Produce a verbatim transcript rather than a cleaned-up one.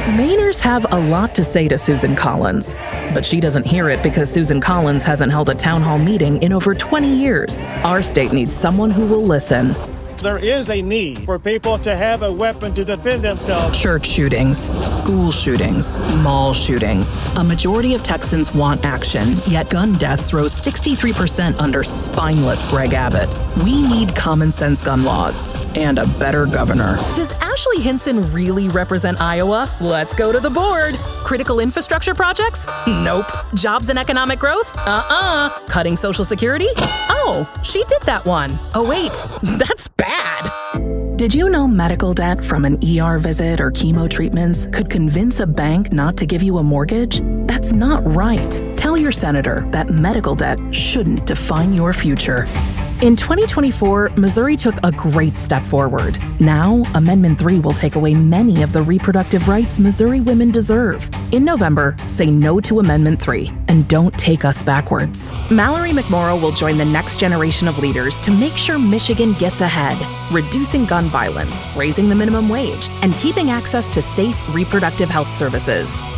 Mainers have a lot to say to Susan Collins, but she doesn't hear it because Susan Collins hasn't held a town hall meeting in over twenty years. Our state needs someone who will listen. There is a need for people to have a weapon to defend themselves. Church shootings, school shootings, mall shootings. A majority of Texans want action, yet gun deaths rose sixty-three percent under spineless Greg Abbott. We need common sense gun laws and a better governor. Does Ashley Hinson really represent Iowa? Let's go to the board. Critical infrastructure projects? Nope. Jobs and economic growth? Uh-uh. Cutting Social Security? Oh, she did that one. Oh, wait, that's bad. Did you know medical debt from an E R visit or chemo treatments could convince a bank not to give you a mortgage? That's not right. Tell your senator that medical debt shouldn't define your future. In twenty twenty-four, Missouri took a great step forward. Now, Amendment three will take away many of the reproductive rights Missouri women deserve. In November, say no to Amendment three and don't take us backwards. Mallory McMorrow will join the next generation of leaders to make sure Michigan gets ahead, reducing gun violence, raising the minimum wage, and keeping access to safe reproductive health services.